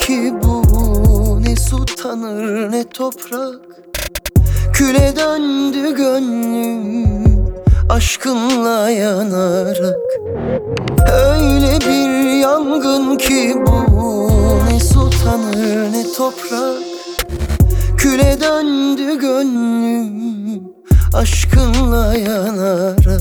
ki bu, ne su tanır ne toprak. Küle döndü gönlüm aşkınla yanarak. Öyle bir yangın ki bu, ne su tanır ne toprak. Küle döndü gönlüm aşkınla yanarak.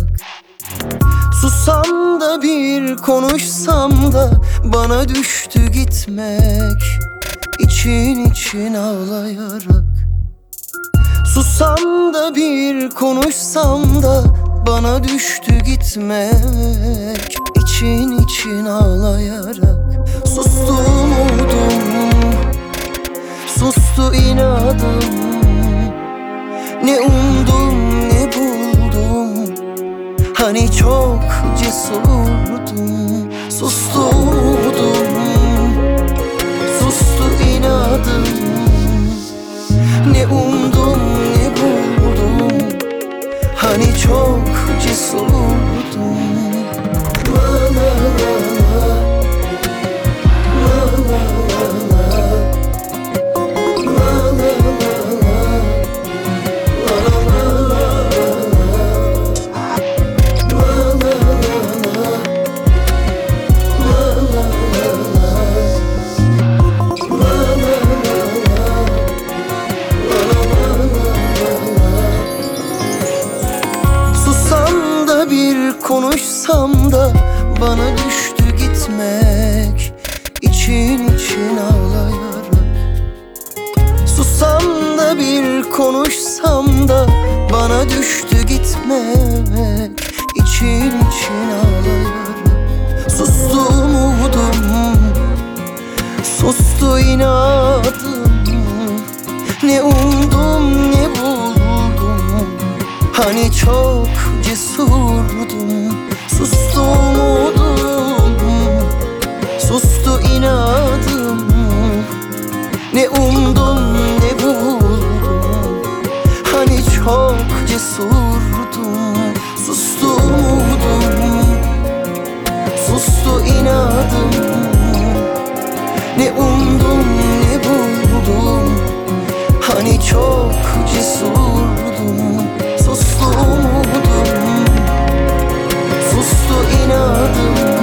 Susam da bir konuşsam da bana düştü gitmek, için için ağlayarak. Susam da bir konuşsam da bana düştü gitmek, için için ağlayarak. Sustu umudum, sustu inadım. Ne umdum ne buldum, hani çok cesurdum. Sustu umudum, sustu inadım. Ne umdum ne buldum, hani çok cesurdum. La la la la, la la la la, la la la la, la la la la, la la bir konuşsam da bana düştü gitmek, için için ağlayarak. Susam da bir konuşsam da bana düştü gitmek, için için ağlayarak. Sustu umudum, sustu inadım. Ne umdum ne buldum, hani çok cesurdum. Sustu umudum, sustu inadım. Ne umdum ne buldum, hani çok cesurdum. Sustu umudum, sustu inadım. Ne umdum ne buldum, hani çok cesurdum. Sustu umudum, sustu inadım.